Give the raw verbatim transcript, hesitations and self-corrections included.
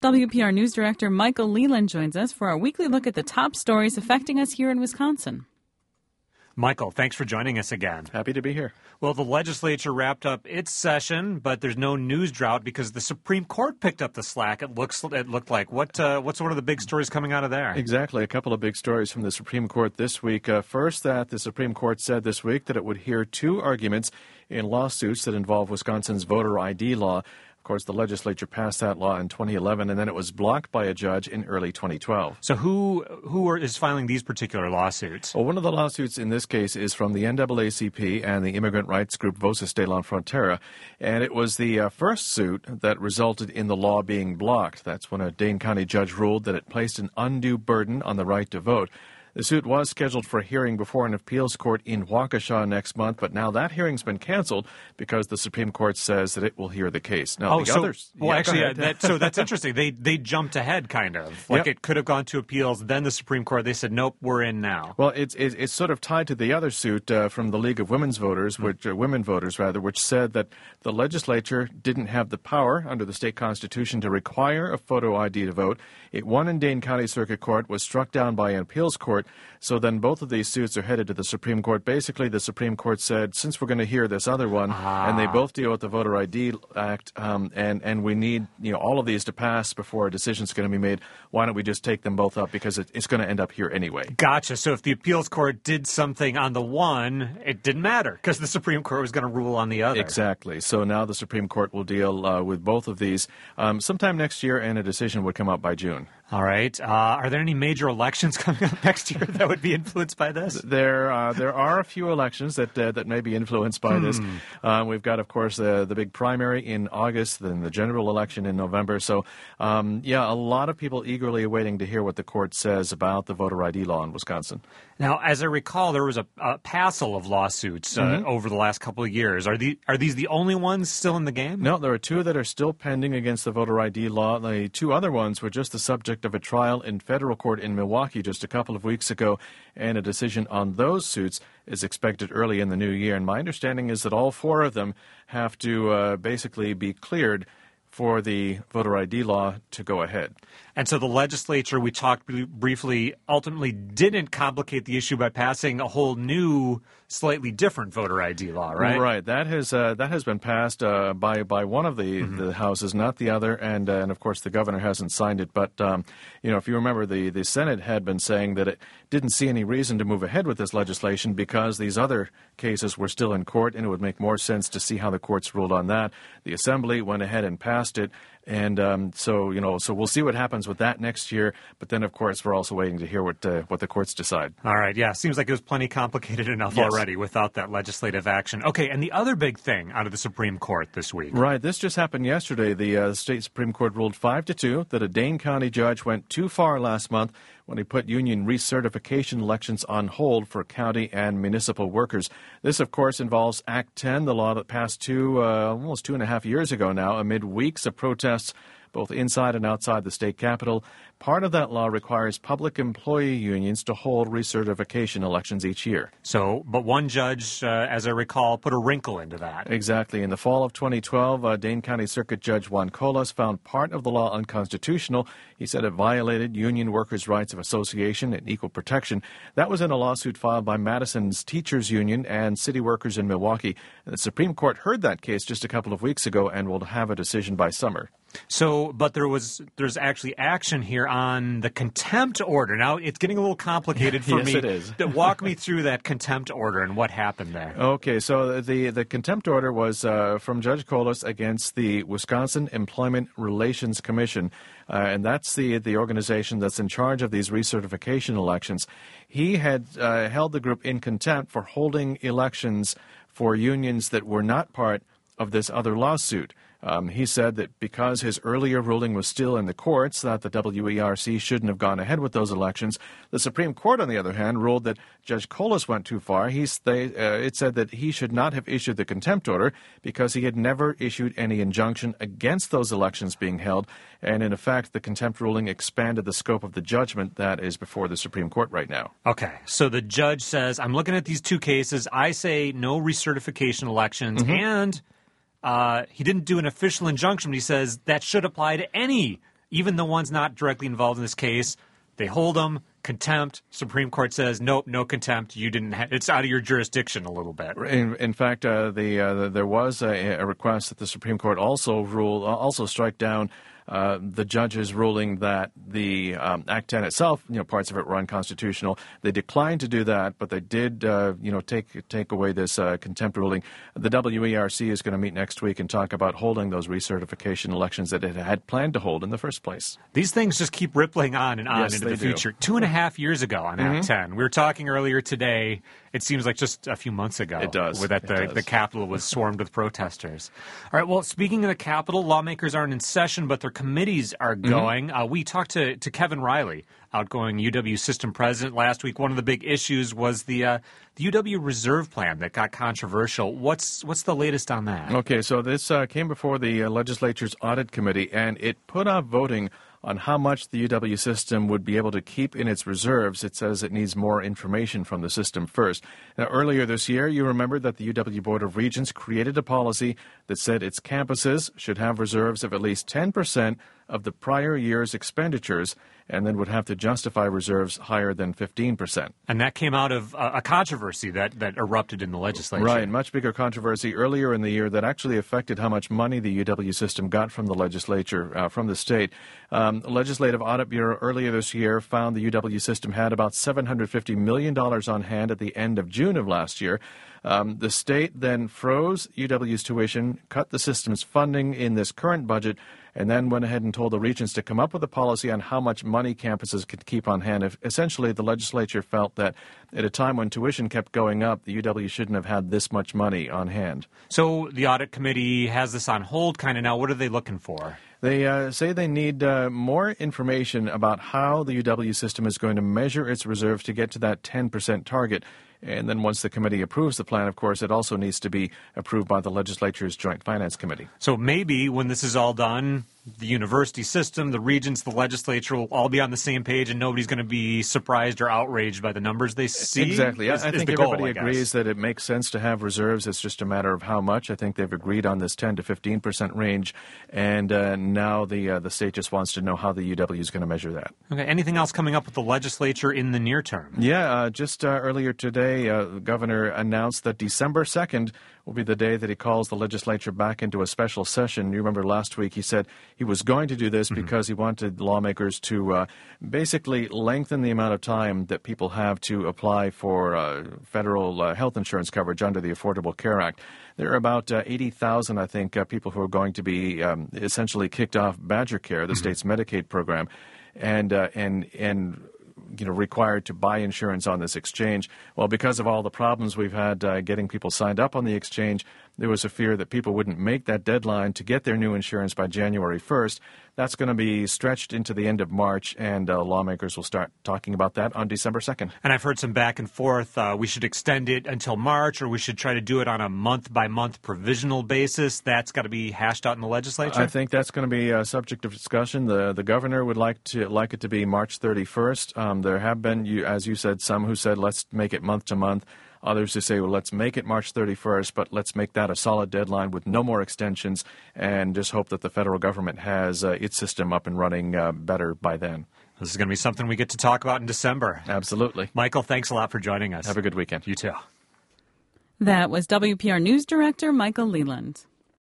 W P R News Director Michael Leland joins us for our weekly look at the top stories affecting us here in Wisconsin. Michael, thanks for joining us again. Happy to be here. Well, the legislature wrapped up its session, but there's no news drought because the Supreme Court picked up the slack. It looks it looked like. What uh, what's one of the big stories coming out of there? Exactly, a couple of big stories from the Supreme Court this week. Uh, first, that the Supreme Court said this week that it would hear two arguments in lawsuits that involve Wisconsin's voter I D law. Of course, the legislature passed that law in twenty eleven, and then it was blocked by a judge in early twenty twelve. So who who are, is filing these particular lawsuits? Well, one of the lawsuits in this case is from the N double A C P and the immigrant rights group Voces de la Frontera, and it was the uh, first suit that resulted in the law being blocked. That's when a Dane County judge ruled that it placed an undue burden on the right to vote. The suit was scheduled for a hearing before an appeals court in Waukesha next month, but now that hearing's been canceled because the Supreme Court says that it will hear the case. Now, oh, the so, others... Well, yeah, actually, uh, that, so that's interesting. They they jumped ahead, kind of. Like yep. It could have gone to appeals, then the Supreme Court, they said, nope, we're in now. Well, it's it's, it's sort of tied to the other suit uh, from the League of Women's Voters, mm-hmm. which uh, women voters, rather, which said that the legislature didn't have the power under the state constitution to require a photo I D to vote. It won in Dane County Circuit Court, was struck down by an appeals court, so then both of these suits are headed to the Supreme Court. Basically, the Supreme Court said, since we're going to hear this other one, ah. and they both deal with the Voter I D Act, um, and, and we need you know all of these to pass before a decision's going to be made, why don't we just take them both up, because it, it's going to end up here anyway. Gotcha. So if the appeals court did something on the one, it didn't matter, because the Supreme Court was going to rule on the other. Exactly. So now the Supreme Court will deal uh, with both of these um, sometime next year, and a decision would come out by June. All right. Uh, are there any major elections coming up next year that would be influenced by this? There, uh, there are a few elections that uh, that may be influenced by hmm. this. Uh, we've got, of course, the the big primary in August, then the general election in November. So, um, yeah, a lot of people eagerly awaiting to hear what the court says about the voter I D law in Wisconsin. Now, as I recall, there was a, a passel of lawsuits uh, mm-hmm. over the last couple of years. Are the are these the only ones still in the game? No, there are two that are still pending against the voter I D law. The two other ones were just the subject of a trial in federal court in Milwaukee just a couple of weeks ago, and a decision on those suits is expected early in the new year. And my understanding is that all four of them have to uh, basically be cleared for the voter I D law to go ahead. And so the legislature, we talked br- briefly, ultimately didn't complicate the issue by passing a whole new, slightly different voter I D law, right? Right. That has uh, that has been passed uh, by by one of the, mm-hmm. the houses, not the other, and uh, and of course the governor hasn't signed it. But um, you know, if you remember, the the Senate had been saying that it didn't see any reason to move ahead with this legislation because these other cases were still in court, and it would make more sense to see how the courts ruled on that. The Assembly went ahead and passed it. And um, so, you know, so we'll see what happens with that next year. But then, of course, we're also waiting to hear what uh, what the courts decide. All right. Yeah. Seems like it was plenty complicated enough yes. already without that legislative action. Okay. And the other big thing out of the Supreme Court this week. Right. This just happened yesterday. The uh, state Supreme Court ruled five to two that a Dane County judge went too far last month when he put union recertification elections on hold for county and municipal workers. This, of course, involves Act ten, the law that passed two, uh, almost two and a half years ago now, amid weeks of protests both inside and outside the state capitol. Part of that law requires public employee unions to hold recertification elections each year. So, but one judge, uh, as I recall, put a wrinkle into that. Exactly. In the fall of twenty twelve, uh, Dane County Circuit Judge Juan Colas found part of the law unconstitutional. He said it violated union workers' rights of association and equal protection. That was in a lawsuit filed by Madison's Teachers Union and city workers in Milwaukee. The Supreme Court heard that case just a couple of weeks ago and will have a decision by summer. So, but there was, there's actually action here on the contempt order. Now, it's getting a little complicated for yes, me. Yes, it is. Walk me through that contempt order and what happened there. Okay, so the, the contempt order was uh, from Judge Colas against the Wisconsin Employment Relations Commission, uh, and that's the, the organization that's in charge of these recertification elections. He had uh, held the group in contempt for holding elections for unions that were not part of this other lawsuit. Um, he said that because his earlier ruling was still in the courts, that the W E R C shouldn't have gone ahead with those elections. The Supreme Court, on the other hand, ruled that Judge Colas went too far. He's, they, uh, it said that he should not have issued the contempt order because he had never issued any injunction against those elections being held. And in effect, the contempt ruling expanded the scope of the judgment that is before the Supreme Court right now. Okay, so the judge says, I'm looking at these two cases. I say no recertification elections, mm-hmm. and... Uh, he didn't do an official injunction, but he says that should apply to any even the ones not directly involved in this case, they hold them, contempt. Supreme Court says, nope, no contempt. You didn't. Ha- it's out of your jurisdiction a little bit. In, in fact, uh, the, uh, the there was a, a request that the Supreme Court also rule also strike down uh, the judge's ruling that the um, Act ten itself, you know, parts of it were unconstitutional. They declined to do that, but they did, uh, you know, take take away this uh, contempt ruling. The W E R C is going to meet next week and talk about holding those recertification elections that it had planned to hold in the first place. These things just keep rippling on and on Yes, into they the future. do. Two and a half years ago on Mm-hmm. Act ten, we were talking earlier today. It seems like just a few months ago. It does. Where that It the, does. the Capitol was swarmed with protesters. All right. Well, speaking of the Capitol, lawmakers aren't in session, but their committees are going. Mm-hmm. Uh, we talked to, to Kevin Riley, outgoing U W system president, last week. One of the big issues was the uh, the U W reserve plan that got controversial. What's what's the latest on that? Okay, so this uh, came before the uh, legislature's audit committee, and it put off voting on how much the U W system would be able to keep in its reserves. It says it needs more information from the system first. Now, earlier this year, you remember that the U W Board of Regents created a policy that said its campuses should have reserves of at least ten percent of the prior year's expenditures, and then would have to justify reserves higher than fifteen percent. And that came out of uh, a controversy that, that erupted in the legislature. Right, much bigger controversy earlier in the year that actually affected how much money the U W system got from the legislature, uh, from the state. Um, Legislative Audit Bureau earlier this year found the U W system had about seven hundred fifty million dollars on hand at the end of June of last year. Um, the state then froze U W's tuition, cut the system's funding in this current budget, and then went ahead and told the regents to come up with a policy on how much money campuses could keep on hand. If, essentially, the legislature felt that at a time when tuition kept going up, the U W shouldn't have had this much money on hand. So the audit committee has this on hold kind of now. What are they looking for? They uh, say they need uh, more information about how the U W system is going to measure its reserves to get to that ten percent target. And then once the committee approves the plan, of course, it also needs to be approved by the legislature's Joint Finance Committee. So maybe when this is all done, the university system, the regents, the legislature will all be on the same page and nobody's going to be surprised or outraged by the numbers they see? Exactly. Is, I, I is think the goal, everybody I agrees that it makes sense to have reserves. It's just a matter of how much. I think they've agreed on this ten to fifteen percent range. And uh, now the uh, the state just wants to know how the U W is going to measure that. Okay. Anything else coming up with the legislature in the near term? Yeah, uh, just uh, earlier today, uh, the governor announced that December second will be the day that he calls the legislature back into a special session. You remember last week he said he was going to do this mm-hmm. because he wanted lawmakers to uh, basically lengthen the amount of time that people have to apply for uh, federal uh, health insurance coverage under the Affordable Care Act. There are about uh, eighty thousand, I think, uh, people who are going to be um, essentially kicked off Badger Care, the mm-hmm. state's Medicaid program, and uh, and and. you know, required to buy insurance on this exchange. Well, because of all the problems we've had uh, getting people signed up on the exchange, there was a fear that people wouldn't make that deadline to get their new insurance by January first. That's going to be stretched into the end of March, and uh, lawmakers will start talking about that on December second. And I've heard some back and forth. Uh, we should extend it until March, or we should try to do it on a month-by-month provisional basis. That's got to be hashed out in the legislature? I think that's going to be a subject of discussion. The the governor would like to like it to be March thirty-first. Um, there have been, you, as you said, some who said let's make it month-to-month. Others who say, well, let's make it March thirty-first, but let's make that a solid deadline with no more extensions and just hope that the federal government has uh, its system up and running uh, better by then. This is going to be something we get to talk about in December. Absolutely. Michael, thanks a lot for joining us. Have a good weekend. You too. That was W P R News Director Michael Leland.